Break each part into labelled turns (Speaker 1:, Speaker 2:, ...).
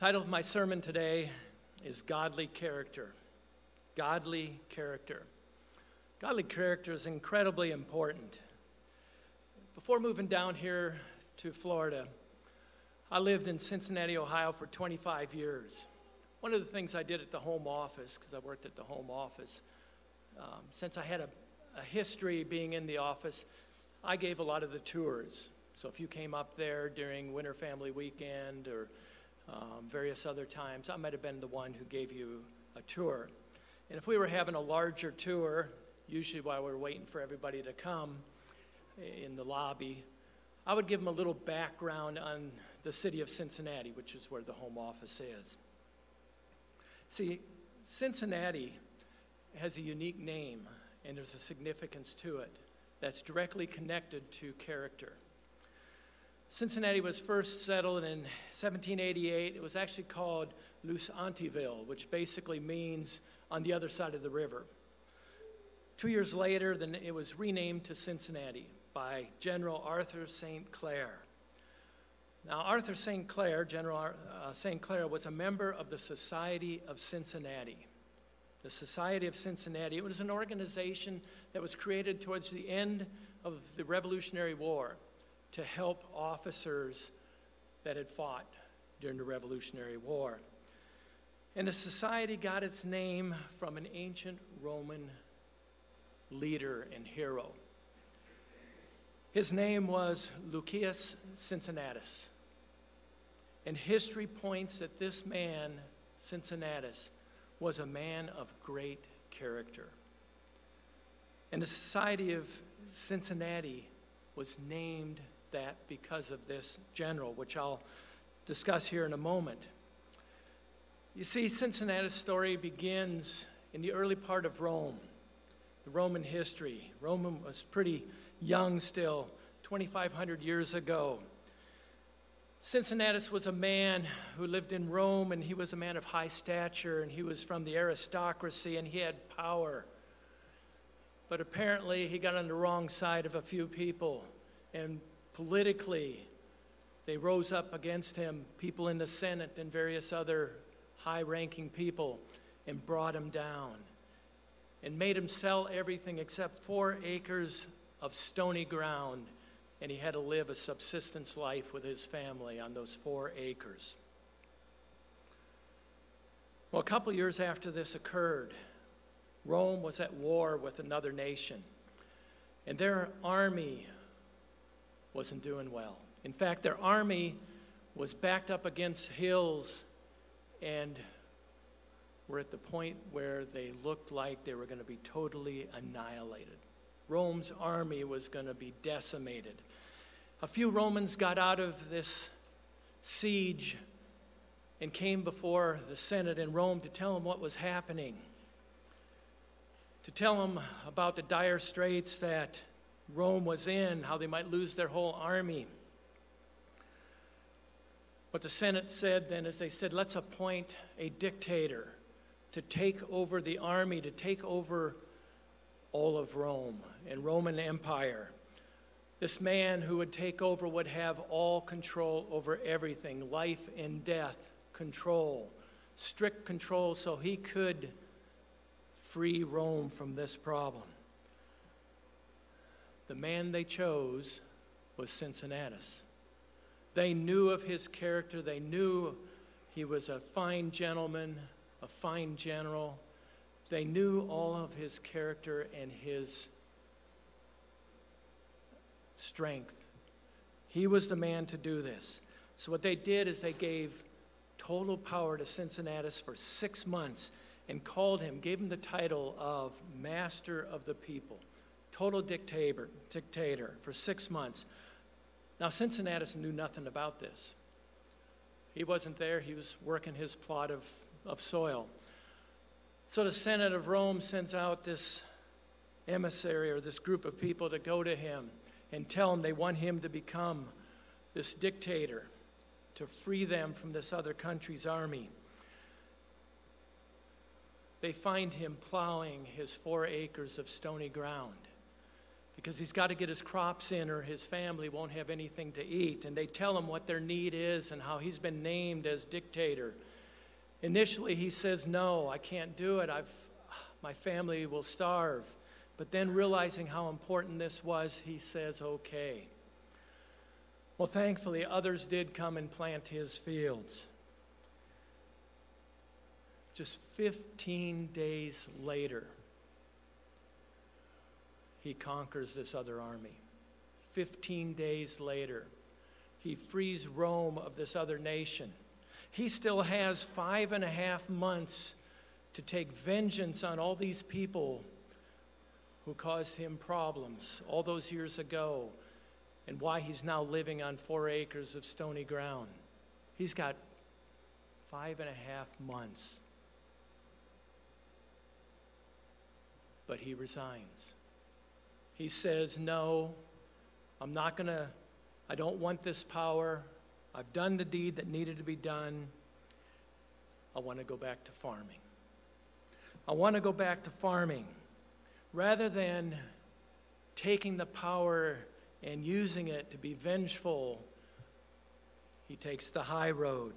Speaker 1: Title of my sermon today is Godly Character. Godly character. Godly character is incredibly important. Before moving down here to Florida, I lived in Cincinnati, Ohio for 25 years. One of the things I did at the home office, because I worked at the home office, since I had a history being in the office, I gave a lot of the tours. So if you came up there during Winter Family Weekend or various other times, I might have been the one who gave you a tour. And if we were having a larger tour, usually while we were waiting for everybody to come in the lobby, I would give them a little background on the city of Cincinnati, which is where the home office is. See, Cincinnati has a unique name, and there's a significance to it that's directly connected to character. Cincinnati was first settled in 1788. It was actually called Loussaintville, which basically means on the other side of the river. 2 years later, then it was renamed to Cincinnati by General Arthur St. Clair. Now, Arthur St. Clair, General St. Clair, was a member of the Society of Cincinnati. The Society of Cincinnati, it was an organization that was created towards the end of the Revolutionary War to help officers that had fought during the Revolutionary War. And the society got its name from an ancient Roman leader and hero. His name was Lucius Cincinnatus. And history points that this man, Cincinnatus, was a man of great character. And the Society of Cincinnati was named that because of this general, which I'll discuss here in a moment. You see, Cincinnatus' story begins in the early part of Rome, the Roman history. Rome was pretty young still, 2,500 years ago. Cincinnatus was a man who lived in Rome, and he was a man of high stature, and he was from the aristocracy, and he had power. But apparently he got on the wrong side of a few people, and politically they rose up against him, people in the Senate and various other high-ranking people, and brought him down and made him sell everything except 4 acres of stony ground, and he had to live a subsistence life with his family on those 4 acres. Well, a couple years after this occurred, Rome was at war with another nation, and their army wasn't doing well. In fact, their army was backed up against hills and were at the point where they looked like they were going to be totally annihilated. Rome's army was going to be decimated. A few Romans got out of this siege and came before the Senate in Rome to tell them what was happening, to tell them about the dire straits that Rome was in, how they might lose their whole army. What the Senate said then is they said, let's appoint a dictator to take over the army, to take over all of Rome and Roman Empire. This man who would take over would have all control over everything, life and death control, strict control, so he could free Rome from this problem. The man they chose was Cincinnatus. They knew of his character. They knew he was a fine gentleman, a fine general. They knew all of his character and his strength. He was the man to do this. So what they did is they gave total power to Cincinnatus for 6 months and gave him the title of Master of the People. Total dictator for 6 months. Now, Cincinnatus knew nothing about this. He wasn't there. He was working his plot of soil. So the Senate of Rome sends out this emissary or this group of people to go to him and tell him they want him to become this dictator, to free them from this other country's army. They find him plowing his 4 acres of stony ground, because he's got to get his crops in or his family won't have anything to eat. And they tell him what their need is and how he's been named as dictator. Initially, he says, no, I can't do it. My family will starve. But then realizing how important this was, he says, okay. Well, thankfully, others did come and plant his fields. Just 15 days later, he conquers this other army. 15 days later, he frees Rome of this other nation. He still has 5.5 months to take vengeance on all these people who caused him problems all those years ago, and why he's now living on 4 acres of stony ground. He's got 5.5 months. But he resigns. He says, no, I don't want this power. I've done the deed that needed to be done. I want to go back to farming. I want to go back to farming. Rather than taking the power and using it to be vengeful, he takes the high road.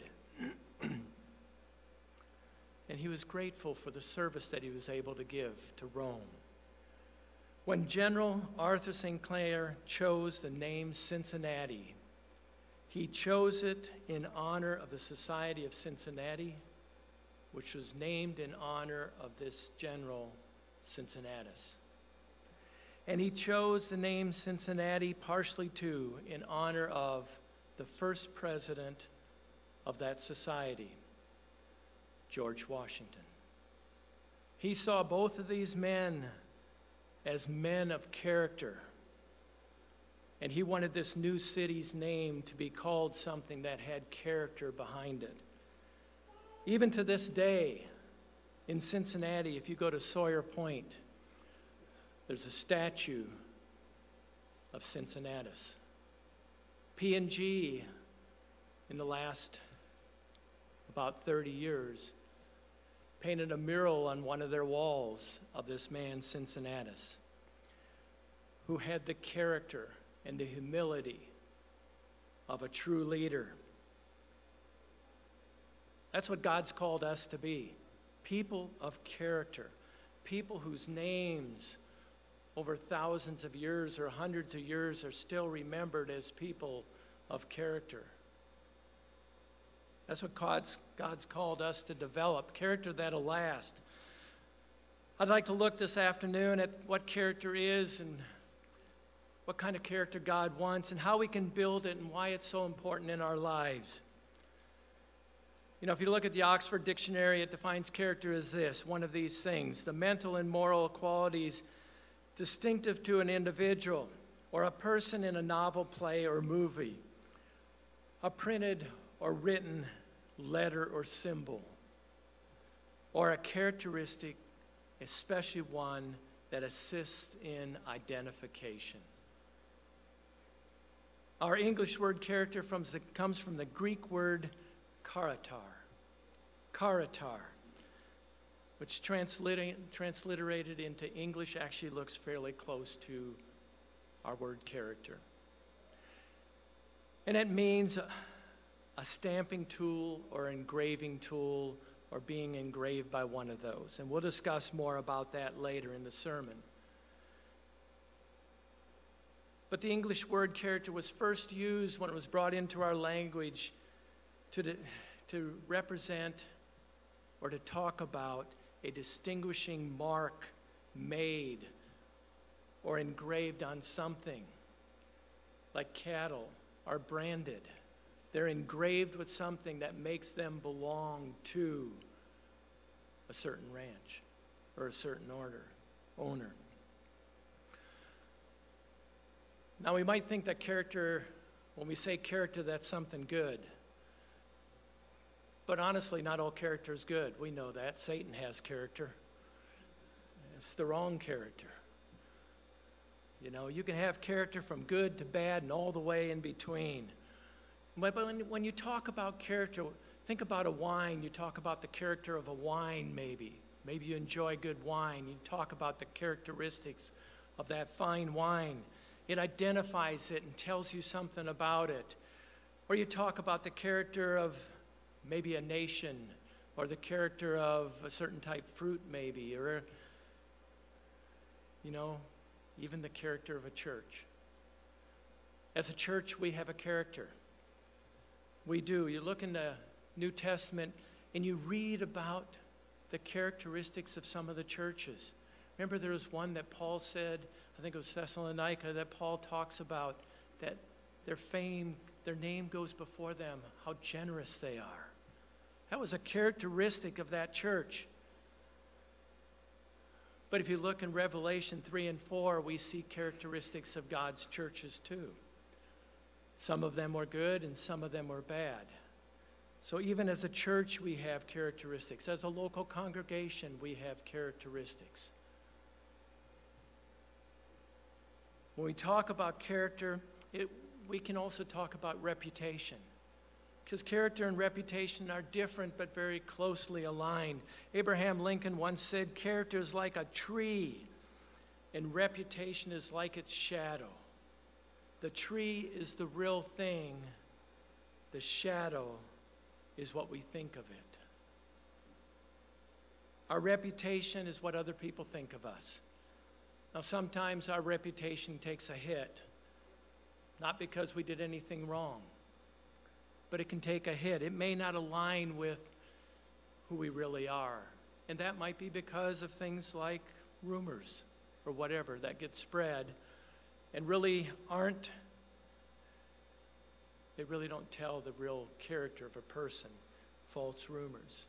Speaker 1: And he was grateful for the service that he was able to give to Rome. When General Arthur St. Clair chose the name Cincinnati, he chose it in honor of the Society of Cincinnati, which was named in honor of this General Cincinnatus. And he chose the name Cincinnati partially too in honor of the first president of that society, George Washington. He saw both of these men as men of character, and he wanted this new city's name to be called something that had character behind it. Even to this day, in Cincinnati, if you go to Sawyer Point, there's a statue of Cincinnatus. P&G, in the last about 30 years, painted a mural on one of their walls of this man, Cincinnatus, who had the character and the humility of a true leader. That's what God's called us to be. People of character. People whose names over thousands of years or hundreds of years are still remembered as people of character. That's what God's called us to develop, character that'll last. I'd like to look this afternoon at what character is and what kind of character God wants and how we can build it and why it's so important in our lives. You know, if you look at the Oxford Dictionary, it defines character as this, one of these things: the mental and moral qualities distinctive to an individual or a person in a novel, play, or movie, a printed or written letter or symbol, or a characteristic, especially one that assists in identification. Our English word character comes from the Greek word karatar, which transliterated into English actually looks fairly close to our word character. And it means a stamping tool or engraving tool or being engraved by one of those. And we'll discuss more about that later in the sermon. But the English word character was first used when it was brought into our language to represent or to talk about a distinguishing mark made or engraved on something, like cattle are branded. They're engraved with something that makes them belong to a certain ranch or a certain owner. Now, we might think that character, when we say character, that's something good. But honestly, not all character is good. We know that. Satan has character. It's the wrong character. You know, you can have character from good to bad and all the way in between. But when you talk about character, think about a wine. You talk about the character of a wine, maybe. Maybe you enjoy good wine. You talk about the characteristics of that fine wine. It identifies it and tells you something about it. Or you talk about the character of maybe a nation, or the character of a certain type fruit maybe, or, even the character of a church. As a church, we have a character. We do. You look in the New Testament and you read about the characteristics of some of the churches. Remember, there was one that Paul said, I think it was Thessalonica, that Paul talks about, that their fame, their name goes before them, how generous they are. That was a characteristic of that church. But if you look in Revelation 3 and 4, we see characteristics of God's churches too. Some of them were good and some of them were bad. So even as a church, we have characteristics. As a local congregation, we have characteristics. When we talk about character, we can also talk about reputation. Because character and reputation are different but very closely aligned. Abraham Lincoln once said, character is like a tree, and reputation is like its shadow. The tree is the real thing. The shadow is what we think of it. Our reputation is what other people think of us. Now, sometimes our reputation takes a hit, not because we did anything wrong, but it can take a hit. It may not align with who we really are. And that might be because of things like rumors or whatever that get spread and really they really don't tell the real character of a person, false rumors.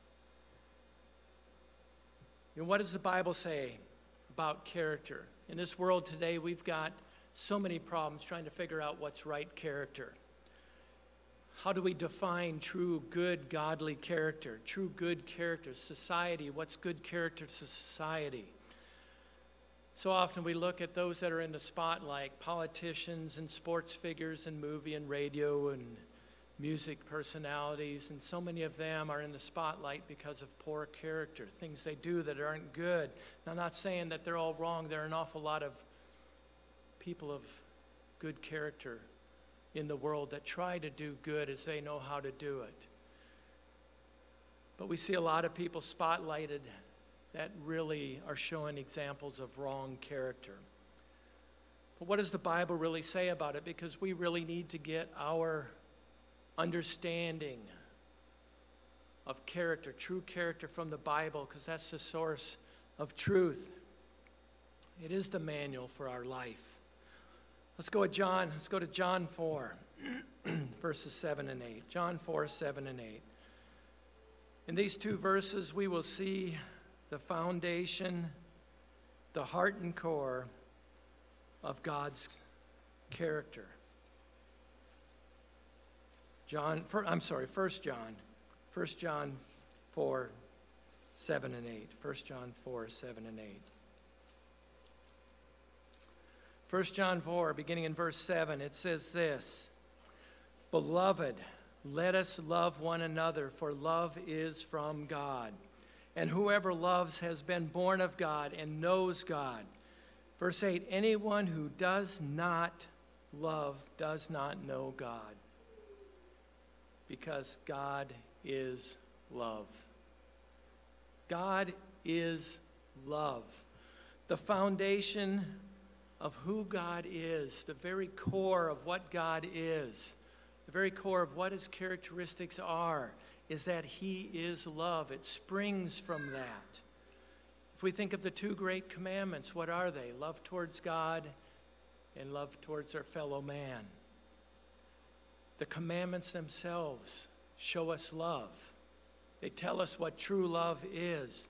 Speaker 1: What does the Bible say about character? In this world today, we've got so many problems trying to figure out what's right character. How do we define true, good, godly character? True, good character. Society, what's good character to society? So often we look at those that are in the spotlight, politicians and sports figures and movie and radio and music personalities, and so many of them are in the spotlight because of poor character, things they do that aren't good. Now, I'm not saying that they're all wrong. There are an awful lot of people of good character in the world that try to do good as they know how to do it. But we see a lot of people spotlighted that really are showing examples of wrong character. But what does the Bible really say about it? Because we really need to get our understanding of character, true character, from the Bible, because that's the source of truth. It is the manual for our life. Let's go to John 4, verses 7 and 8. John 4, 7 and 8. In these two verses, we will see the foundation, the heart and core of God's character. 1 John 4, 7 and 8. 1 John 4, 7 and 8. 1 John 4, beginning in verse 7, it says this: Beloved, let us love one another, for love is from God. And whoever loves has been born of God and knows God. Verse 8, anyone who does not love does not know God, because God is love. God is love. The foundation of who God is, the very core of what God is, the very core of what his characteristics are, is that he is love. It springs from that. If we think of the two great commandments, what are they? Love towards God and love towards our fellow man. The commandments themselves show us love. They tell us what true love is.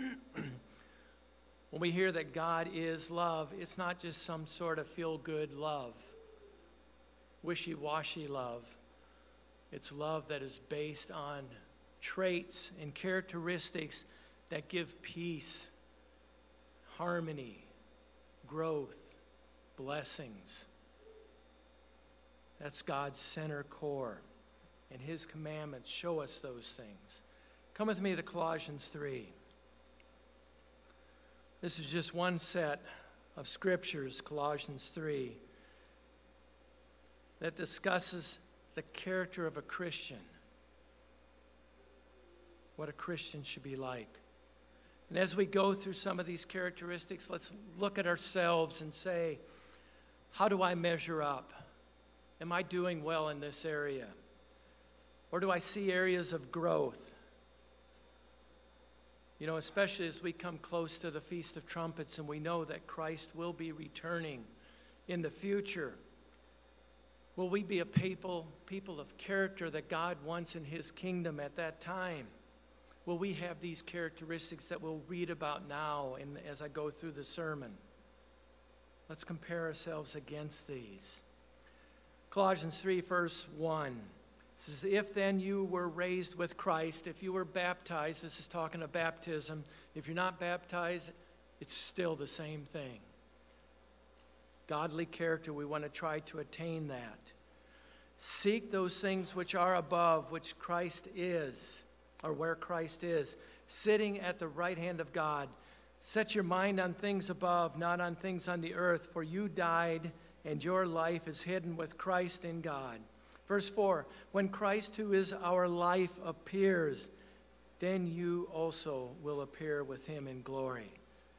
Speaker 1: When we hear that God is love, it's not just some sort of feel-good love, wishy-washy love. It's love that is based on traits and characteristics that give peace, harmony, growth, blessings. That's God's center core, and his commandments show us those things. Come with me to Colossians 3. This is just one set of scriptures, Colossians 3, that discusses the character of a Christian, what a Christian should be like. And as we go through some of these characteristics, let's look at ourselves and say, how do I measure up? Am I doing well in this area? Or do I see areas of growth? You know, especially as we come close to the Feast of Trumpets and we know that Christ will be returning in the future. Will we be a people of character that God wants in his kingdom at that time? Will we have these characteristics that we'll read about now and as I go through the sermon? Let's compare ourselves against these. Colossians 3, verse 1 says, if then you were raised with Christ, if you were baptized, this is talking of baptism. If you're not baptized, it's still the same thing. Godly character, we want to try to attain that. Seek those things which are above, which Christ is, or where Christ is, sitting at the right hand of God. Set your mind on things above, not on things on the earth, for you died, and your life is hidden with Christ in God. Verse 4, when Christ, who is our life, appears, then you also will appear with him in glory.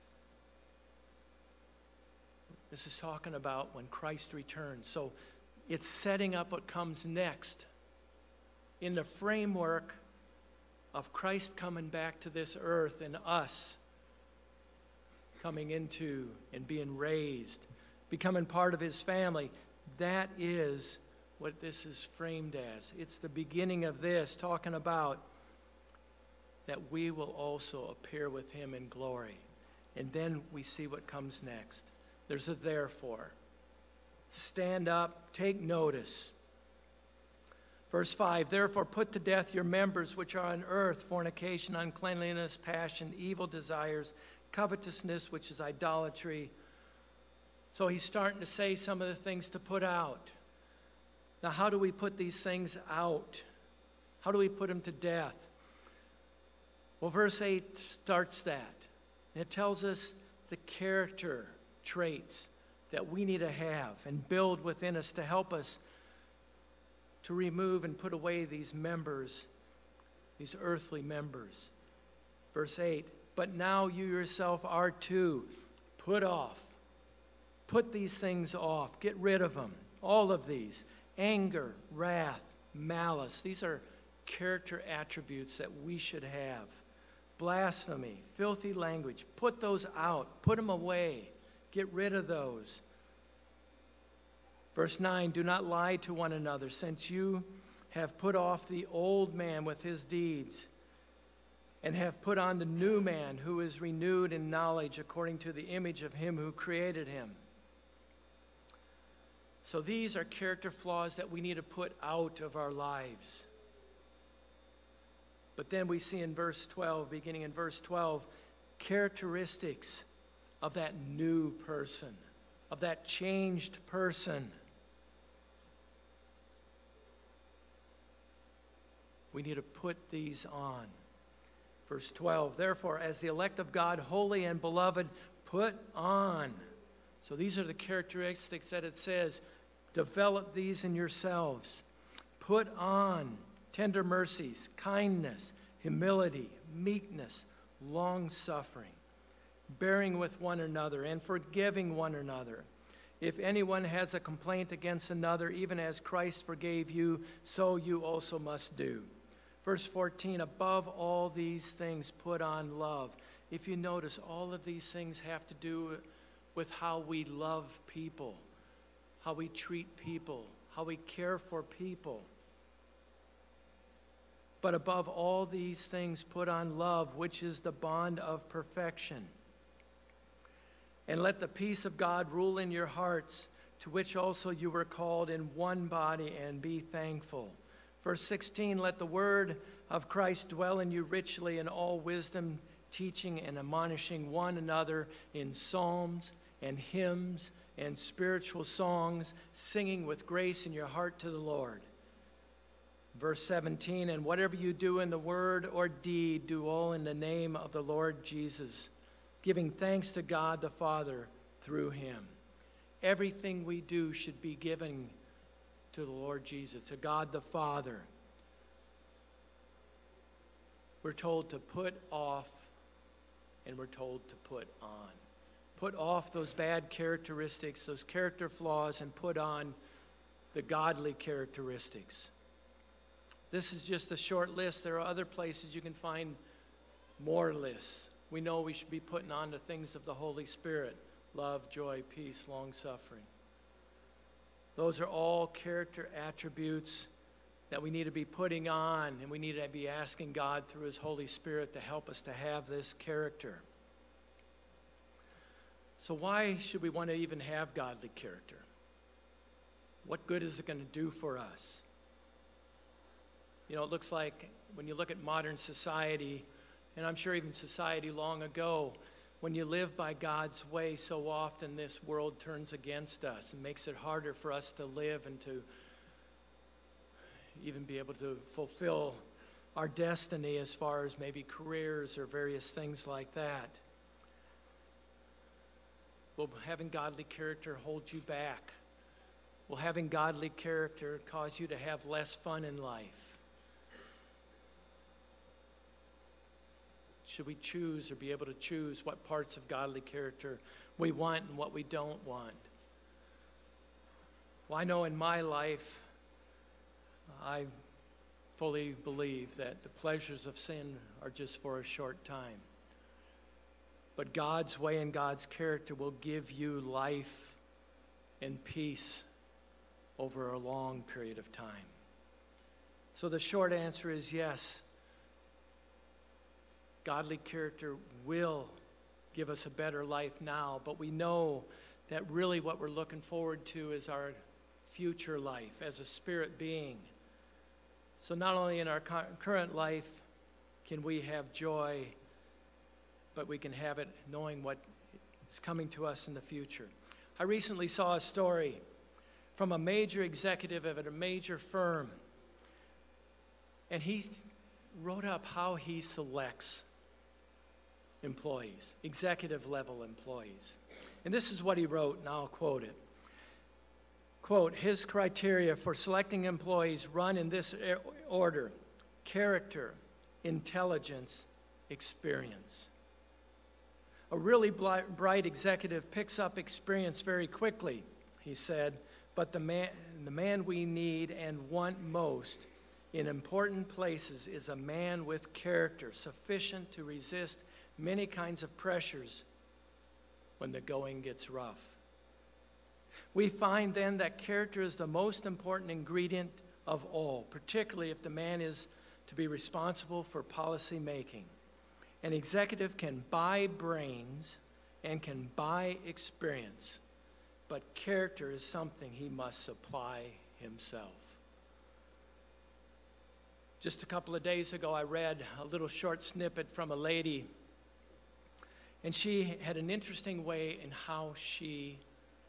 Speaker 1: This is talking about when Christ returns. So it's setting up what comes next in the framework of Christ coming back to this earth and us coming into and being raised, becoming part of his family. That is what this is framed as. It's the beginning of this, talking about that we will also appear with him in glory. And then we see what comes next. There's a therefore. Stand up, take notice. Verse 5, therefore put to death your members which are on earth, fornication, uncleanliness, passion, evil desires, covetousness, which is idolatry. So he's starting to say some of the things to put out. Now, how do we put these things out? How do we put them to death? Well, verse 8 starts that. It tells us the character traits that we need to have and build within us to help us to remove and put away these members, these earthly members. Verse 8, but now you yourself are too. Put off. Put these things off. Get rid of them. All of these. Anger, wrath, malice. These are character attributes that we should have. Blasphemy, filthy language. Put those out. Put them away. Get rid of those. Verse 9, do not lie to one another, since you have put off the old man with his deeds, and have put on the new man, who is renewed in knowledge according to the image of him who created him. So these are character flaws that we need to put out of our lives. But then we see in verse 12, beginning in verse 12, characteristics of that new person, of that changed person. We need to put these on. Verse 12, therefore, as the elect of God, holy and beloved, put on. So these are the characteristics that it says, develop these in yourselves. Put on tender mercies, kindness, humility, meekness, long-suffering, bearing with one another and forgiving one another. If anyone has a complaint against another, even as Christ forgave you, so you also must do. Verse 14, above all these things put on love. If you notice, all of these things have to do with how we love people, how we treat people, how we care for people. But above all these things put on love, which is the bond of perfection. And let the peace of God rule in your hearts, to which also you were called in one body, and be thankful. Verse 16, let the word of Christ dwell in you richly in all wisdom, teaching and admonishing one another in psalms and hymns and spiritual songs, singing with grace in your heart to the Lord. Verse 17, and whatever you do in the word or deed, do all in the name of the Lord Jesus, giving thanks to God the Father through him. Everything we do should be given to the Lord Jesus, to God the Father. We're told to put off and we're told to put on. Put off those bad characteristics, those character flaws, and put on the godly characteristics. This is just a short list. There are other places you can find more lists. We know we should be putting on the things of the Holy Spirit: love, joy, peace, long-suffering. Those are all character attributes that we need to be putting on, and we need to be asking God through his Holy Spirit to help us to have this character. So why should we want to even have godly character? What good is it going to do for us? You know, it looks like when you look at modern society, and I'm sure even society long ago, when you live by God's way, so often this world turns against us and makes it harder for us to live and to even be able to fulfill our destiny as far as maybe careers or various things like that. Will having godly character hold you back? Will having godly character cause you to have less fun in life? Should we choose or be able to choose what parts of godly character we want and what we don't want? Well, I know in my life, I fully believe that the pleasures of sin are just for a short time. But God's way and God's character will give you life and peace over a long period of time. So the short answer is yes. Godly character will give us a better life now, but we know that really what we're looking forward to is our future life as a spirit being. So not only in our current life can we have joy, but we can have it knowing what is coming to us in the future. I recently saw a story from a major executive at a major firm, and he wrote up how he selects employees, executive level employees. And this is what he wrote, and I'll quote it. Quote, his criteria for selecting employees run in this order: character, intelligence, experience. A really bright executive picks up experience very quickly, he said, but the man we need and want most in important places is a man with character, sufficient to resist many kinds of pressures when the going gets rough. We find then that character is the most important ingredient of all, particularly if the man is to be responsible for policy making. An executive can buy brains and can buy experience, but character is something he must supply himself. Just a couple of days ago, I read a little short snippet from a lady, and she had an interesting way in how she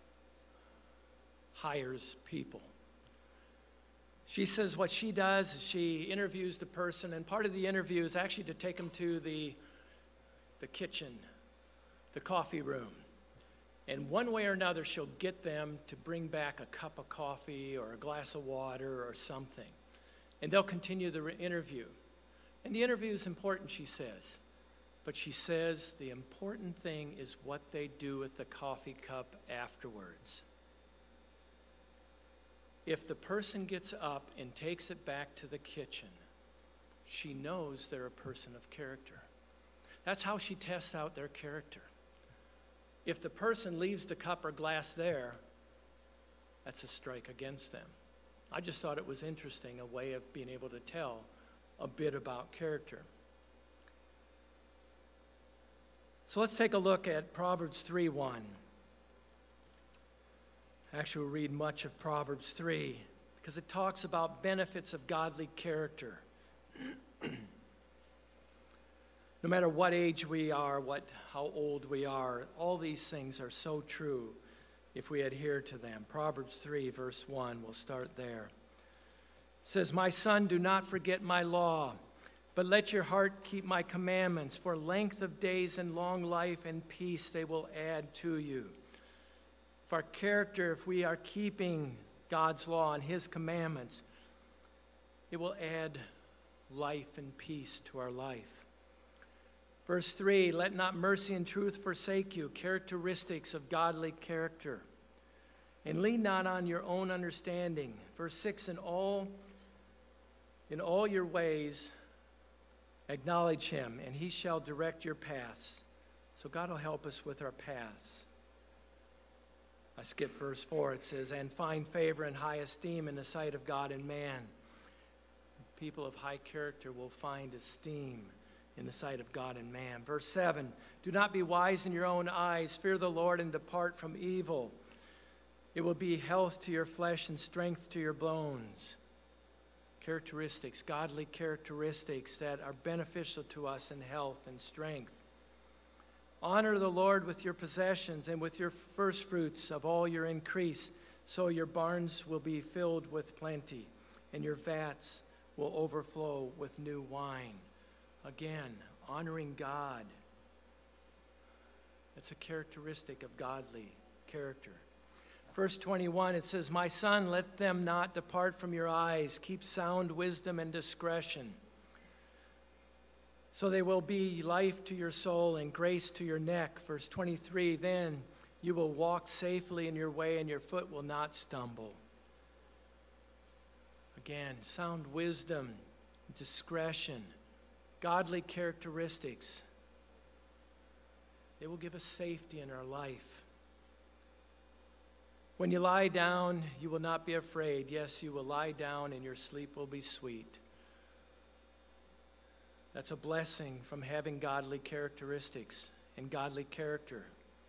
Speaker 1: hires people. She says what she does is she interviews the person, and part of the interview is actually to take them to the kitchen, the coffee room. And one way or another, she'll get them to bring back a cup of coffee or a glass of water or something. And they'll continue the interview. And the interview is important, she says. But she says the important thing is what they do with the coffee cup afterwards. If the person gets up and takes it back to the kitchen, she knows they're a person of character. That's how she tests out their character. If the person leaves the cup or glass there, that's a strike against them. I just thought it was interesting, a way of being able to tell a bit about character. So let's take a look at Proverbs 3:1. Actually, we'll read much of Proverbs 3 because it talks about benefits of godly character. No matter what age we are, how old we are, all these things are so true if we adhere to them. Proverbs 3, verse 1, we'll start there. It says, my son, do not forget my law, but let your heart keep my commandments. For length of days and long life and peace they will add to you. If our character, if we are keeping God's law and his commandments, it will add life and peace to our life. Verse 3, let not mercy and truth forsake you, characteristics of godly character. And lean not on your own understanding. Verse 6, in all your ways acknowledge him, and he shall direct your paths. So God will help us with our paths. I skipped verse 4. It says, and find favor and high esteem in the sight of God and man. People of high character will find esteem in the sight of God and man. Verse 7, do not be wise in your own eyes. Fear the Lord and depart from evil. It will be health to your flesh and strength to your bones. Characteristics, godly characteristics that are beneficial to us in health and strength. Honor the Lord with your possessions and with your first fruits of all your increase, so your barns will be filled with plenty, and your vats will overflow with new wine. Again, honoring God. That's a characteristic of godly character. Verse 21, it says, my son, let them not depart from your eyes. Keep sound wisdom and discretion, so they will be life to your soul and grace to your neck. Verse 23, then you will walk safely in your way and your foot will not stumble. Again, sound wisdom, discretion, godly characteristics. They will give us safety in our life. When you lie down, you will not be afraid. Yes, you will lie down and your sleep will be sweet. That's a blessing from having godly characteristics and godly character.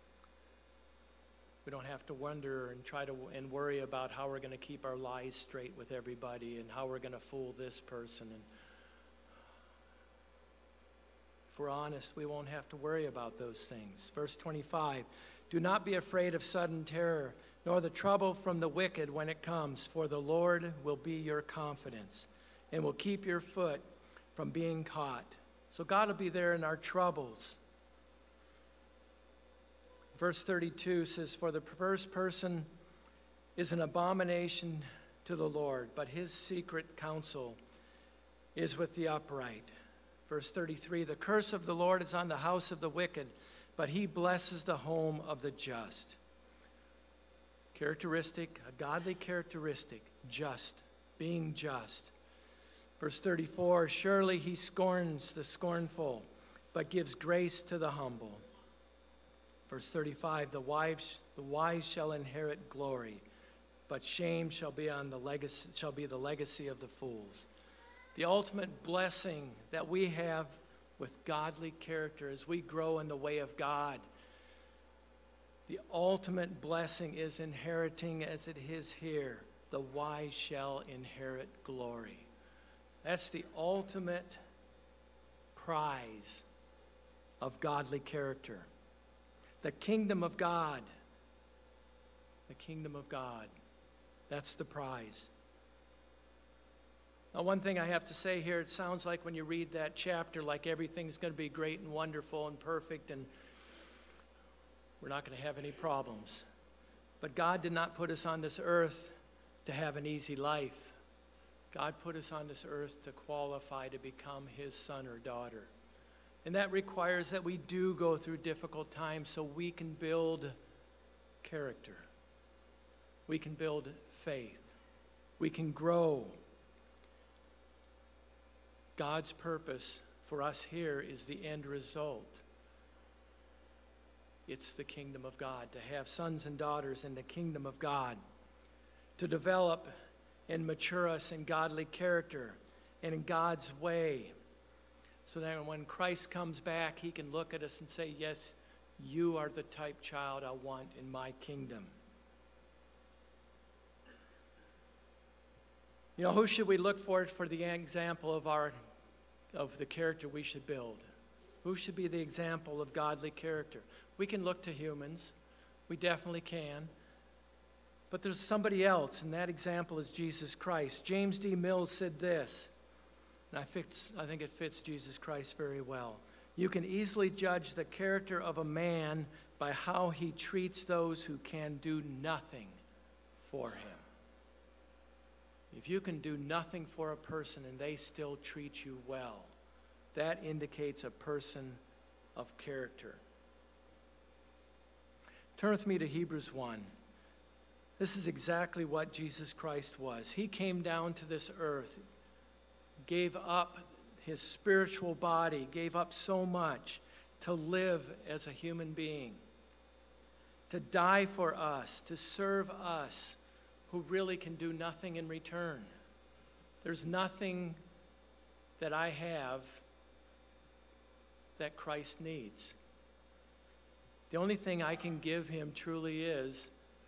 Speaker 1: We don't have to wonder and try to and worry about how we're going to keep our lies straight with everybody and how we're going to fool this person. And if we're honest, we won't have to worry about those things. Verse 25, do not be afraid of sudden terror, nor the trouble from the wicked when it comes, for the Lord will be your confidence and will keep your foot from being caught. So God will be there in our troubles. Verse 32 says, for the perverse person is an abomination to the Lord, but his secret counsel is with the upright. Verse 33, the curse of the Lord is on the house of the wicked, but he blesses the home of the just. Characteristic, a godly characteristic, just, being just. Verse 34, surely he scorns the scornful, but gives grace to the humble. Verse 35, the wise shall inherit glory, but shame shall be the legacy of the fools. The ultimate blessing that we have with godly character as we grow in the way of God, the ultimate blessing is inheriting as it is here. The wise shall inherit glory. That's the ultimate prize of godly character. The kingdom of God. The kingdom of God. That's the prize. Now, one thing I have to say here, it sounds like when you read that chapter, like everything's going to be great and wonderful and perfect and we're not going to have any problems. But God did not put us on this earth to have an easy life. God put us on this earth to qualify to become his son or daughter. And that requires that we do go through difficult times so we can build character. We can build faith. We can grow. God's purpose for us here is the end result. It's the kingdom of God, to have sons and daughters in the kingdom of God, to develop and mature us in godly character and in God's way, so that when Christ comes back, he can look at us and say, yes, you are the type child I want in my kingdom. You know, who should we look for the example of the character we should build? Who should be the example of godly character? We can look to humans. We definitely can. But there's somebody else, and that example is Jesus Christ. James D. Mills said this, and I think it fits Jesus Christ very well. You can easily judge the character of a man by how he treats those who can do nothing for him. If you can do nothing for a person and they still treat you well, that indicates a person of character. Turn with me to Hebrews 1. This is exactly what Jesus Christ was. He came down to this earth, gave up his spiritual body, gave up so much to live as a human being, to die for us, to serve us who really can do nothing in return. There's nothing that I have that Christ needs. The only thing I can give him truly is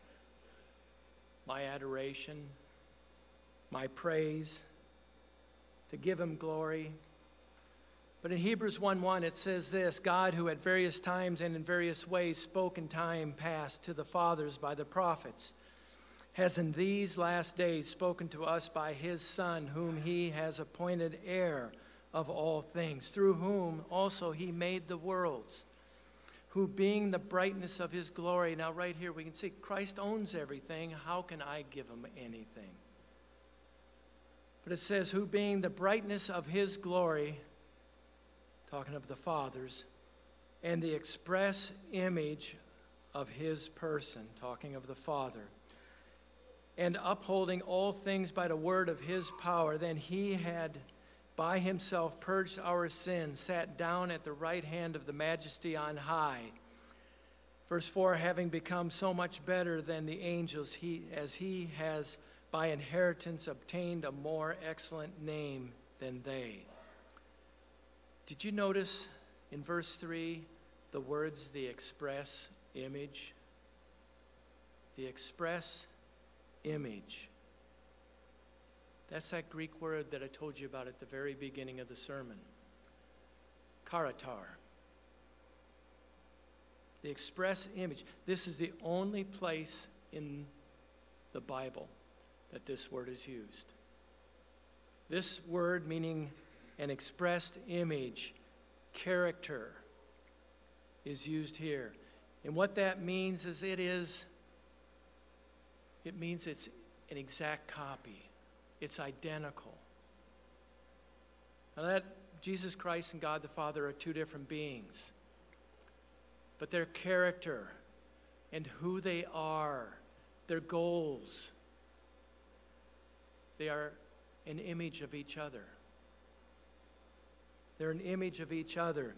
Speaker 1: my adoration, my praise, to give him glory. But in Hebrews 1:1 it says this: God, who at various times and in various ways spoke in time past to the fathers by the prophets, has in these last days spoken to us by his Son, whom he has appointed heir of all things, through whom also he made the worlds, who being the brightness of his glory. Now right here we can see Christ owns everything. How can I give him anything? But it says, who being the brightness of his glory, talking of the fathers, and the express image of his person, talking of the Father, and upholding all things by the word of his power, then he had by himself purged our sins, sat down at the right hand of the majesty on high. Verse 4, having become so much better than the angels, as he has by inheritance obtained a more excellent name than they. Did you notice in verse 3 the words, the express image? The express image. That's that Greek word that I told you about at the very beginning of the sermon. Karatar. The express image. This is the only place in the Bible that this word is used. This word meaning an expressed image, character, is used here. And what that means is it means it's an exact copy. It's identical. Now that Jesus Christ and God the Father are two different beings, but their character and who they are, their goals, they are an image of each other. They're an image of each other.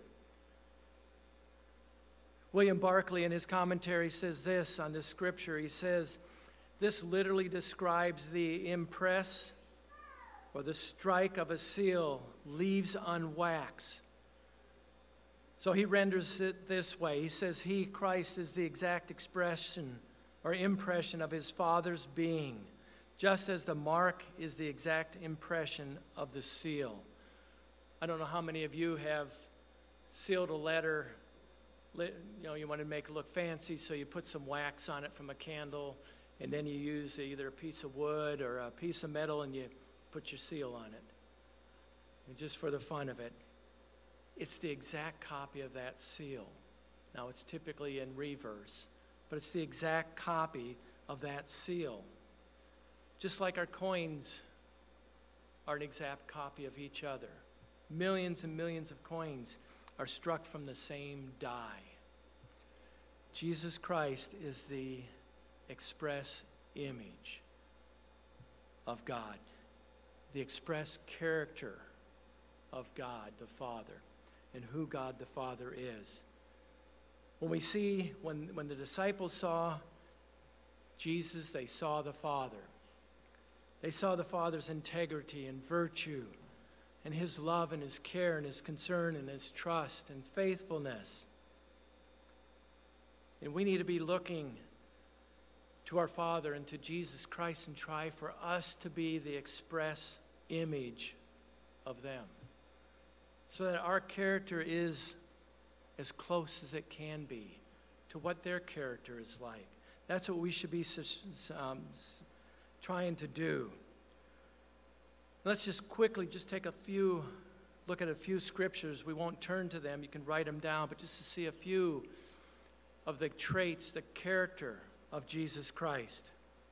Speaker 1: William Barclay in his commentary says this on this scripture. He says, this literally describes the impress or the strike of a seal, leaves on wax. So he renders it this way. He says, he, Christ, is the exact expression or impression of his Father's being, just as the mark is the exact impression of the seal. I don't know how many of you have sealed a letter. You want to make it look fancy, so you put some wax on it from a candle, and then you use either a piece of wood or a piece of metal, and you put your seal on it. And just for the fun of it, it's the exact copy of that seal. Now, it's typically in reverse, but it's the exact copy of that seal. Just like our coins are an exact copy of each other. Millions and millions of coins are struck from the same die. Jesus Christ is the express image of God, the express character of God the Father, and who God the Father is. When we see, when the disciples saw Jesus, they saw the Father. They saw the Father's integrity and virtue, and his love and his care and his concern and his trust and faithfulness. And we need to be looking to our Father and to Jesus Christ and try for us to be the express image of them, so that our character is as close as it can be to what their character is like. That's what we should be trying to do. Let's just quickly take look at a few scriptures. We won't turn to them. You can write them down, but just to see a few of the traits, the character of Jesus Christ.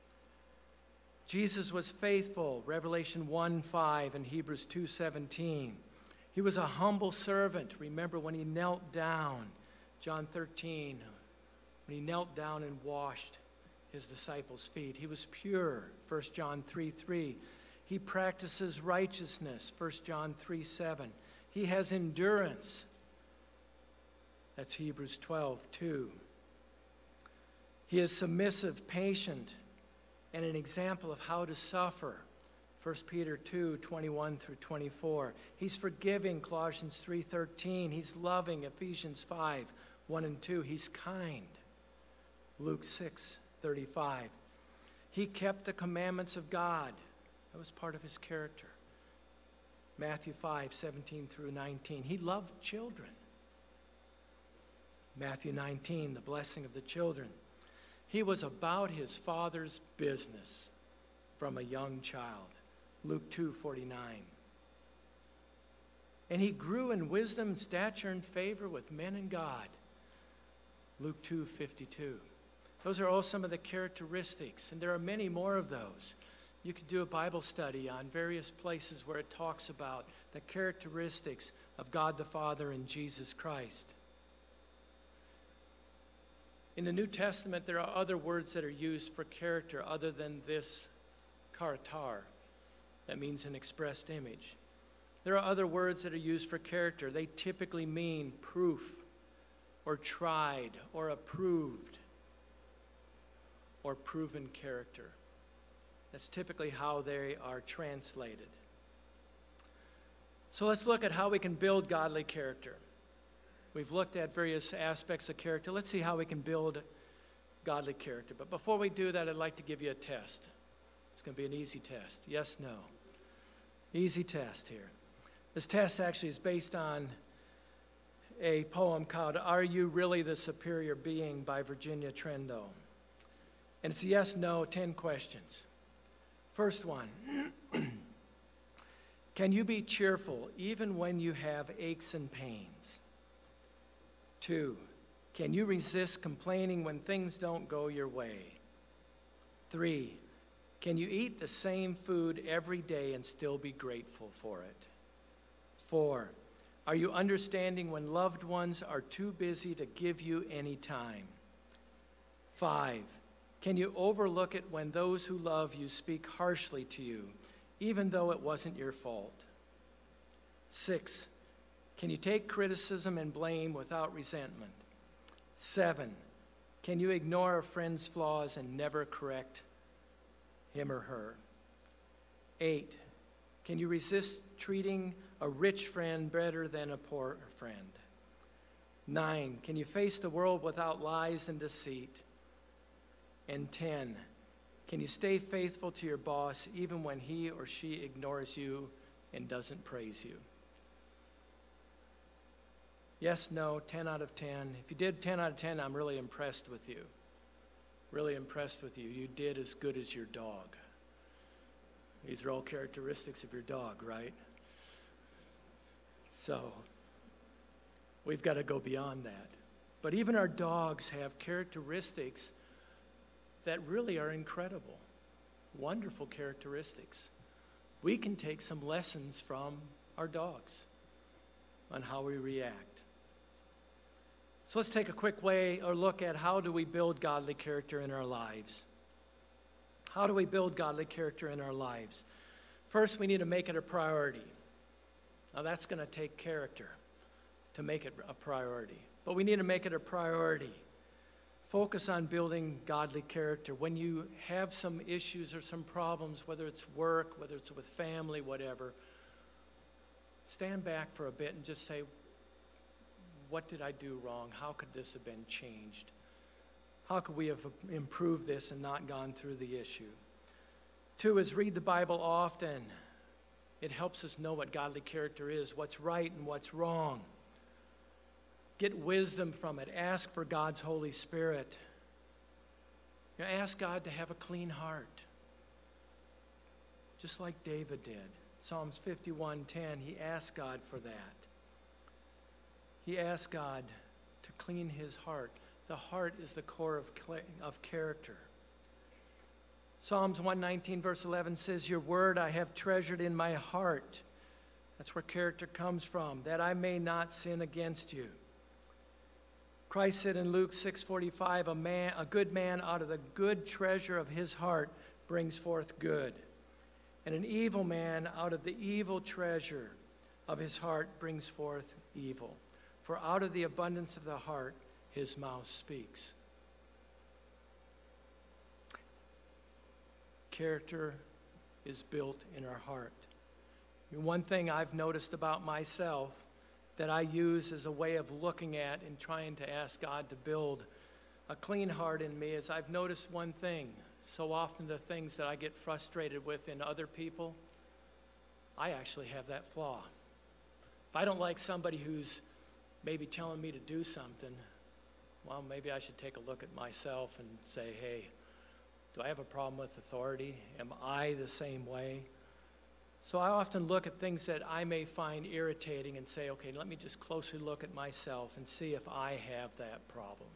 Speaker 1: Jesus was faithful, Revelation 1:5 and Hebrews 2:17. He was a humble servant. Remember when he knelt down, John 13, when he knelt down and washed his disciples' feet. He was pure, 1 John 3:3. He practices righteousness, 1 John 3:7. He has endurance. That's Hebrews 12:2. He is submissive, patient, and an example of how to suffer, 1 Peter 2:21 through 24. He's forgiving, Colossians 3:13. He's loving, Ephesians 5:1 and 2. He's kind, Luke 6:35. He kept the commandments of God. That was part of his character. Matthew 5:17 through 19. He loved children. Matthew 19, the blessing of the children. He was about his Father's business from a young child. Luke 2:49. And he grew in wisdom, stature, and favor with men and God. Luke 2:52. Those are all some of the characteristics, and there are many more of those. You could do a Bible study on various places where it talks about the characteristics of God the Father and Jesus Christ. In the New Testament, there are other words that are used for character other than this karatar. That means an expressed image. There are other words that are used for character. They typically mean proof, or tried, or approved, or proven character. That's typically how they are translated. So let's look at how we can build godly character. We've looked at various aspects of character. Let's see how we can build godly character. But before we do that, I'd like to give you a test. It's going to be an easy test. Yes, no. Easy test here. This test actually is based on a poem called Are You Really the Superior Being by Virginia Trendo. And it's yes, no, 10 questions. First one. Can you be cheerful even when you have aches and pains? 2, can you resist complaining when things don't go your way? 3, can you eat the same food every day and still be grateful for it? 4, are you understanding when loved ones are too busy to give you any time? 5, can you overlook it when those who love you speak harshly to you, even though it wasn't your fault? 6, can you take criticism and blame without resentment? 7, can you ignore a friend's flaws and never correct him or her? 8, can you resist treating a rich friend better than a poor friend? 9, can you face the world without lies and deceit? And 10, can you stay faithful to your boss even when he or she ignores you and doesn't praise you? Yes, no, 10 out of 10. If you did 10 out of 10, I'm really impressed with you. Really impressed with you. You did as good as your dog. These are all characteristics of your dog, right? So, we've got to go beyond that. But even our dogs have characteristics that really are incredible. Wonderful characteristics. We can take some lessons from our dogs on how we react. So let's take a quick look at how do we build godly character in our lives. How do we build godly character in our lives? First, we need to make it a priority. Now that's going to take character to make it a priority. But we need to make it a priority. Focus on building godly character. When you have some issues or some problems, whether it's work, whether it's with family, whatever, stand back for a bit and just say, what did I do wrong? How could this have been changed? How could we have improved this and not gone through the issue? 2 is read the Bible often. It helps us know what godly character is, what's right and what's wrong. Get wisdom from it. Ask for God's Holy Spirit. Ask God to have a clean heart, just like David did. Psalms 51:10, he asked God for that. He asked God to clean his heart. The heart is the core of character. Psalms 119 verse 11 says, your word I have treasured in my heart. That's where character comes from, that I may not sin against you. Christ said in Luke 6:45, a good man out of the good treasure of his heart brings forth good. And an evil man out of the evil treasure of his heart brings forth evil. For out of the abundance of the heart, his mouth speaks. Character is built in our heart. One thing I've noticed about myself that I use as a way of looking at and trying to ask God to build a clean heart in me is I've noticed one thing. So often the things that I get frustrated with in other people, I actually have that flaw. If I don't like somebody who's maybe telling me to do something, well, maybe I should take a look at myself and say, hey, do I have a problem with authority? Am I the same way? So I often look at things that I may find irritating and say, okay, let me just closely look at myself and see if I have that problem.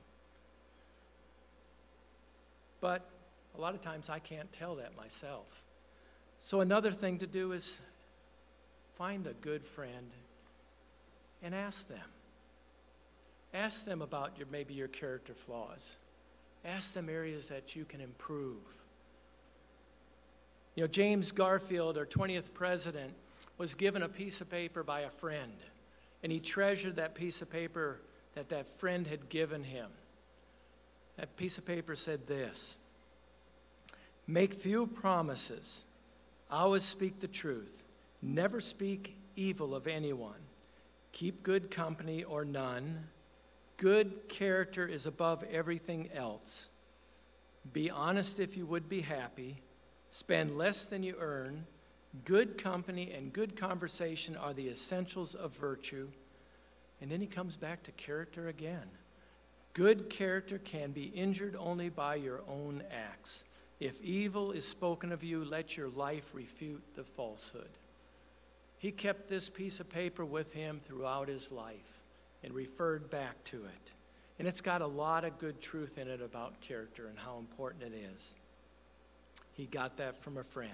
Speaker 1: But a lot of times I can't tell that myself. So another thing to do is find a good friend and ask them. Ask them about maybe your character flaws. Ask them areas that you can improve. You know, James Garfield, our 20th president, was given a piece of paper by a friend, and he treasured that piece of paper that friend had given him. That piece of paper said this: make few promises, always speak the truth, never speak evil of anyone, keep good company or none, good character is above everything else, be honest if you would be happy, spend less than you earn, good company and good conversation are the essentials of virtue. And then he comes back to character again. Good character can be injured only by your own acts. If evil is spoken of you, let your life refute the falsehood. He kept this piece of paper with him throughout his life and referred back to it. And it's got a lot of good truth in it about character and how important it is. He got that from a friend.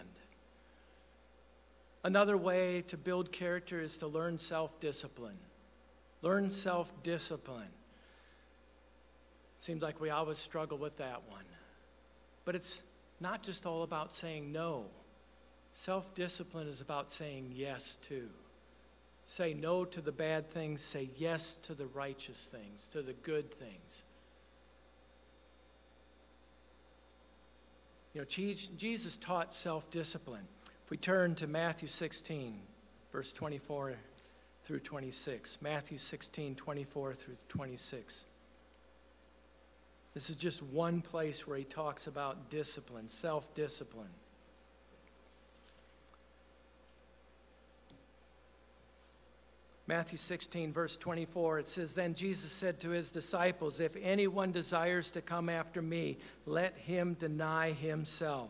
Speaker 1: Another way to build character is to learn self-discipline. Learn self-discipline. Seems like we always struggle with that one. But it's not just all about saying no. Self-discipline is about saying yes too. Say no to the bad things, say yes to the righteous things, to the good things. You know, Jesus taught self-discipline. If we turn to Matthew 16, verse 24 through 26. Matthew 16, 24 through 26. This is just one place where he talks about discipline, self-discipline. Matthew 16, verse 24, it says, then Jesus said to his disciples, if anyone desires to come after me, let him deny himself.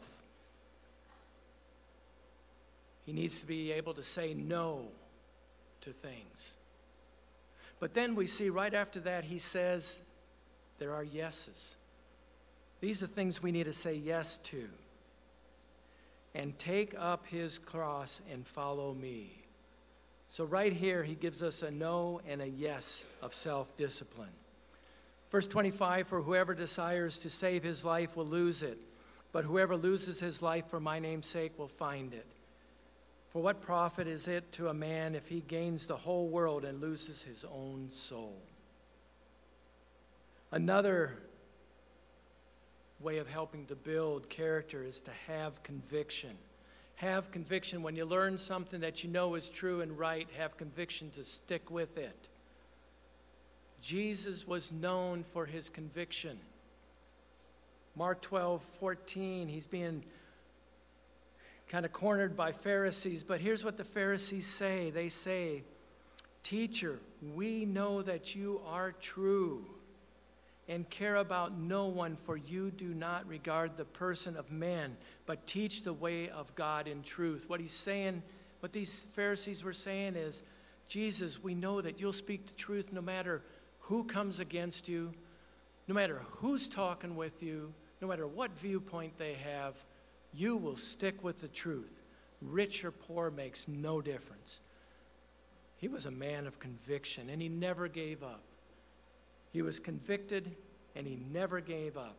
Speaker 1: He needs to be able to say no to things. But then we see right after that, he says, there are yeses. These are things we need to say yes to. And take up his cross and follow me. So right here, he gives us a no and a yes of self-discipline. Verse 25, for whoever desires to save his life will lose it, but whoever loses his life for my name's sake will find it. For what profit is it to a man if he gains the whole world and loses his own soul? Another way of helping to build character is to have conviction. Have conviction when you learn something that you know is true and right. Have conviction to stick with it. Jesus was known for his conviction. Mark 12:14, he's being kind of cornered by Pharisees. But here's what the Pharisees say. They say, teacher, we know that you are true and care about no one, for you do not regard the person of men, but teach the way of God in truth. What he's saying, what these Pharisees were saying is, Jesus, we know that you'll speak the truth no matter who comes against you, no matter who's talking with you, no matter what viewpoint they have, you will stick with the truth. Rich or poor makes no difference. He was a man of conviction, and he never gave up. He was convicted, and he never gave up.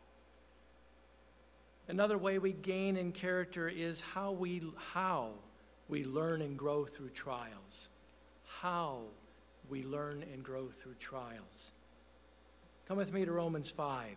Speaker 1: Another way we gain in character is how we learn and grow through trials. How we learn and grow through trials. Come with me to Romans 5.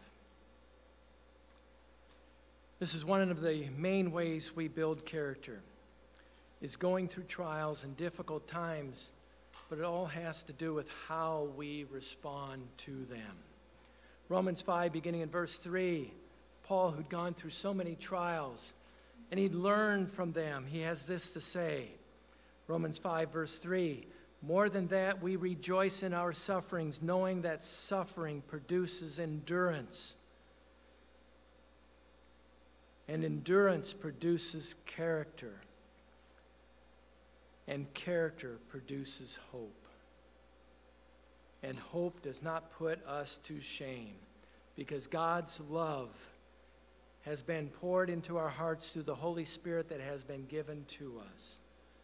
Speaker 1: This is one of the main ways we build character, is going through trials and difficult times, but it all has to do with how we respond to them. Romans 5, beginning in verse 3, Paul, who'd gone through so many trials, and he'd learned from them, he has this to say. Romans 5, verse 3, more than that, we rejoice in our sufferings, knowing that suffering produces endurance. And endurance produces character. And character produces hope. And hope does not put us to shame, because God's love has been poured into our hearts through the Holy Spirit that has been given to us.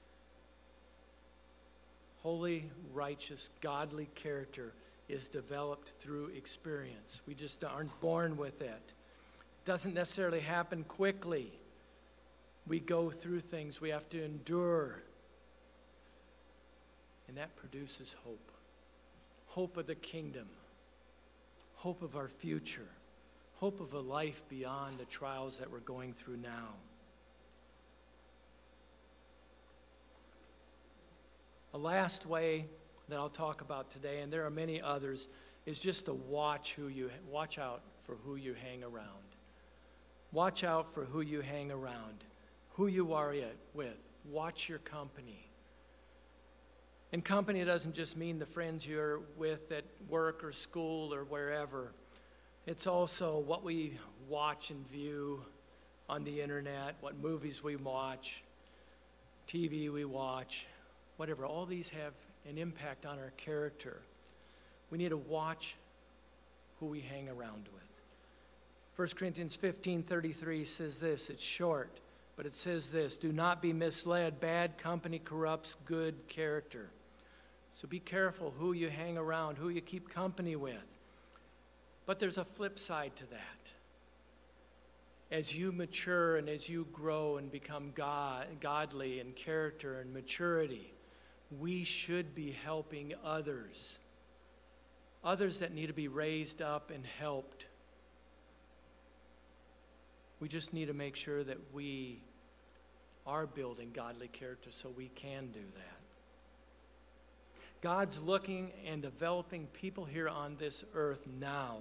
Speaker 1: Holy, righteous, godly character is developed through experience. We just aren't born with it. It doesn't necessarily happen quickly. We go through things. We have to endure. And that produces hope. Hope of the kingdom. Hope of our future. Hope of a life beyond the trials that we're going through now. A last way that I'll talk about today, and there are many others, is just to watch out for who you hang around. Watch out for who you hang around, who you are with. Watch your company. And company doesn't just mean the friends you're with at work or school or wherever. It's also what we watch and view on the internet, what movies we watch, TV we watch, whatever. All these have an impact on our character. We need to watch who we hang around with. 1 Corinthians 15:33 says this. It's short, but it says this: do not be misled. Bad company corrupts good character. So be careful who you hang around, who you keep company with. But there's a flip side to that. As you mature and as you grow and become godly in character and maturity, we should be helping others that need to be raised up and helped. We just need to make sure that we are building godly character so we can do that. God's looking and developing people here on this earth now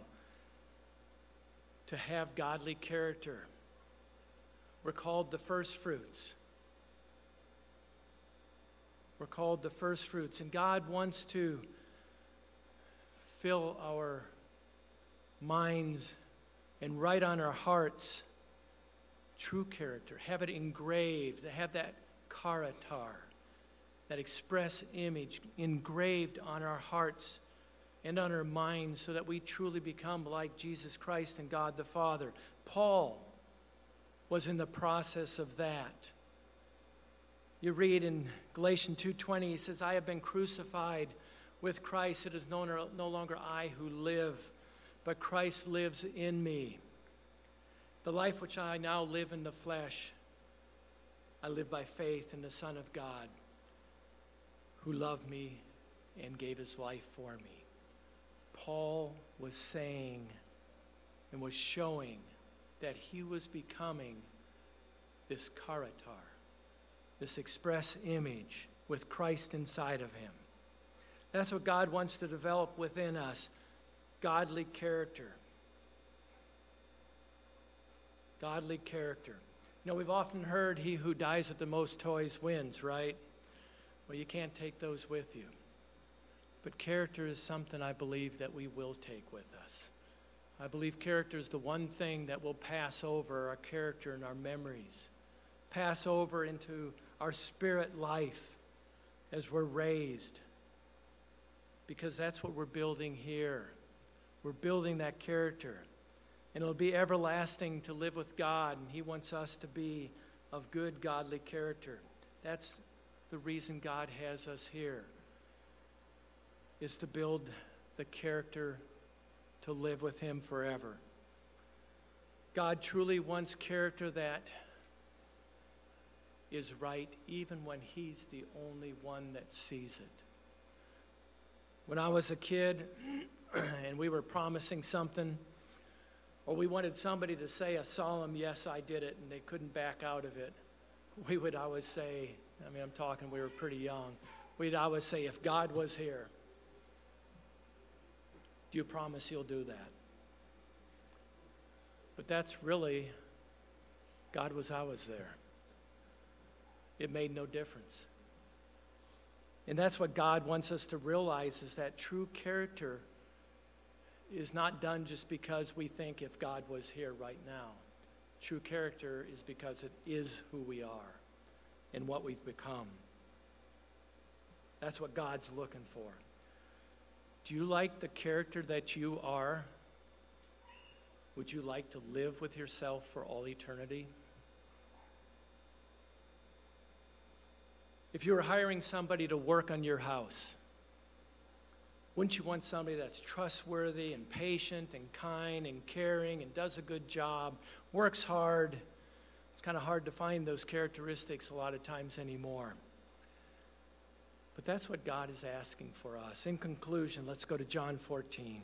Speaker 1: to have godly character. We're called the first fruits. We're called the first fruits, and God wants to fill our minds and write on our hearts true character, have it engraved, have that karatar, that express image engraved on our hearts and on our minds so that we truly become like Jesus Christ and God the Father. Paul was in the process of that. You read in Galatians 2:20, he says, I have been crucified with Christ. It is no longer I who live, but Christ lives in me. The life which I now live in the flesh, I live by faith in the Son of God, who loved me and gave his life for me. Paul was saying and was showing that he was becoming this karatar, this express image with Christ inside of him. That's what God wants to develop within us, godly character. Godly character. You know, we've often heard he who dies with the most toys wins, right? Well, you can't take those with you. But character is something I believe that we will take with us. I believe character is the one thing that will pass over, our character and our memories, pass over into our spirit life as we're raised, because that's what we're building here. We're building that character. And it'll be everlasting to live with God, and He wants us to be of good, godly character. That's the reason God has us here, is to build the character to live with Him forever. God truly wants character that is right even when He's the only one that sees it. When I was a kid and we were promising something, or we wanted somebody to say a solemn, yes, I did it, and they couldn't back out of it, we would always say, I'm talking, we were pretty young, we'd always say, if God was here, do you promise you'll do that? But that's really, God was always there. It made no difference. And that's what God wants us to realize, is that true character is not done just because we think if God was here right now. True character is because it is who we are and what we've become. That's what God's looking for. Do you like the character that you are? Would you like to live with yourself for all eternity? If you were hiring somebody to work on your house, wouldn't you want somebody that's trustworthy and patient and kind and caring and does a good job, works hard? It's kind of hard to find those characteristics a lot of times anymore. But that's what God is asking for us. In conclusion, let's go to John 14.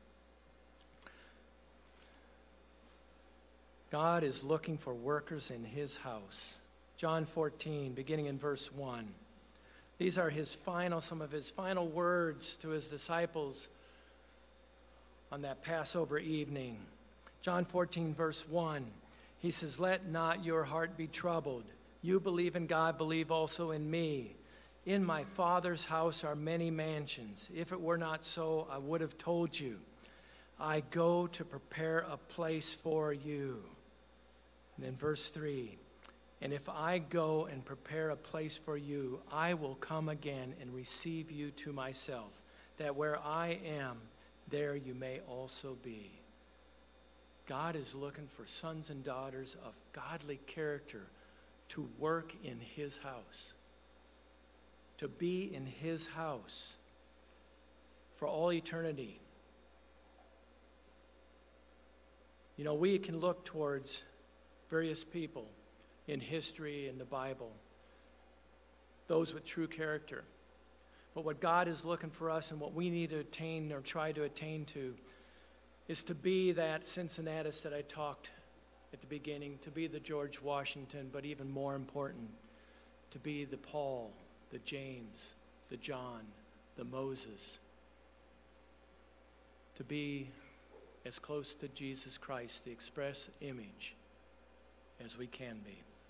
Speaker 1: God is looking for workers in His house. John 14, beginning in verse 1. These are some of His final words to His disciples on that Passover evening. John 14, verse 1. He says, "Let not your heart be troubled. You believe in God, believe also in me. In my Father's house are many mansions. If it were not so, I would have told you. I go to prepare a place for you." And in verse 3, "And if I go and prepare a place for you, I will come again and receive you to myself, that where I am, there you may also be." God is looking for sons and daughters of godly character to work in His house, to be in His house for all eternity. You know, we can look towards various people in history and the Bible, those with true character. But what God is looking for us and what we need to attain or try to attain to is to be that Cincinnatus that I talked at the beginning, to be the George Washington, but even more important, to be the Paul, the James, the John, the Moses, to be as close to Jesus Christ, the express image, as we can be.